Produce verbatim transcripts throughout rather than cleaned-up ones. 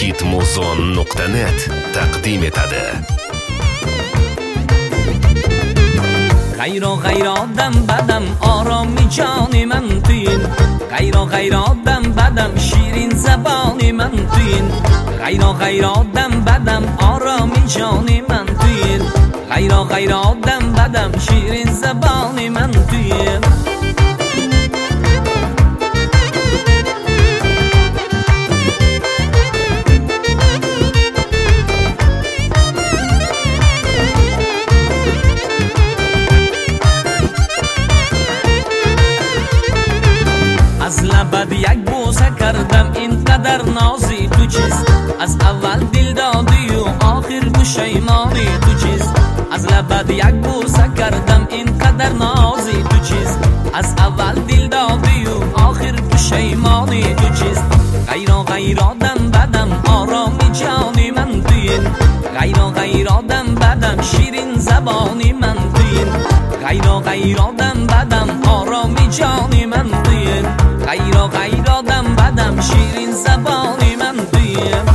hit-muzon nuqta net taqdim etadi. G'ayro g'ayrodam badam oromi joni man tuyin, g'ayro g'ayrodam badam shirin zaboni man tuyin, g'ayro g'ayrodam badam oromi joni man tuyin, g'ayro g'ayrodam badam shirin zaboni man tuyin. از لبت یک بوسه کردم اینقدر نازی تو چیست، از اول دل دادی و آخر پشیمانی تو چیست، از لبت یک بوسه کردم اینقدر نازی تو چیست، از اول دل دادی و آخر پشیمانی تو چیست. غیرا غیرادم بدم آرامی جانی من توین، غیرا غیرادم بدم شیرین زبانی من توین، غیرا غیرادم بدم آرامی جانی من توین، غیرا غیرادم بدم شیرین زبانی من توین.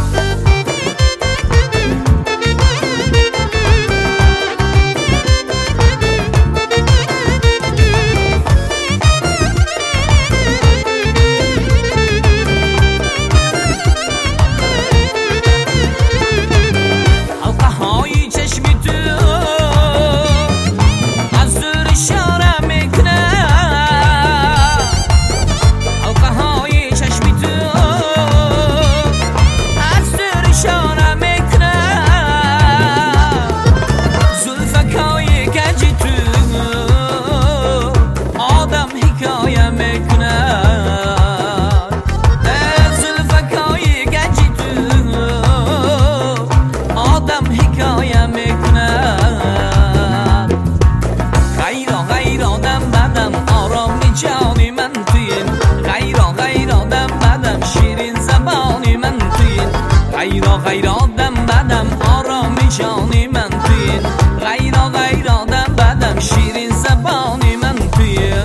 غیرا غیرادم بدم آرامی جانی من توین، غیرا غیرادم بدم شیرین زبانی من توین.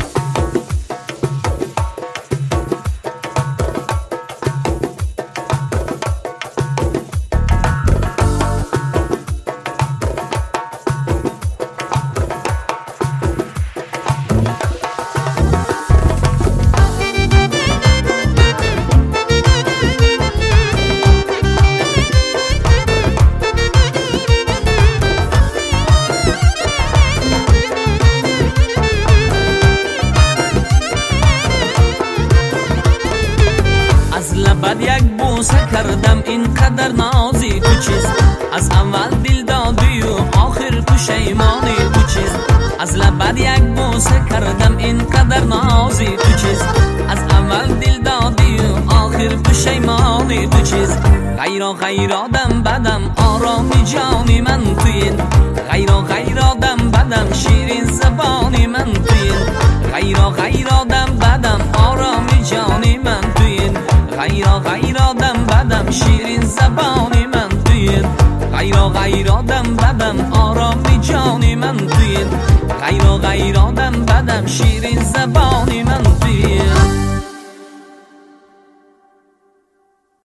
لبت یک بوسه کردم اینقدر نازی تو چیست، از اول دل دادی و آخر پشیمانی تو چیست، از لبت یک بوسه کردم اینقدر نازی تو چیست، از اول دل دادی و آخر پشیمانی تو چیست. غیرا غیرادم بدم آرامی جانی من توین، غیرا غیرادم بدم شیرین زبانی من توین، غیرا غیرادم بدم آرامی جانی من توین، غیرا غیرادم بدم شیرین زبانی من توین، غیرا غیرادم بدم آرامی جانی من توین، غیرا غیرادم بدم شیرین زبانی من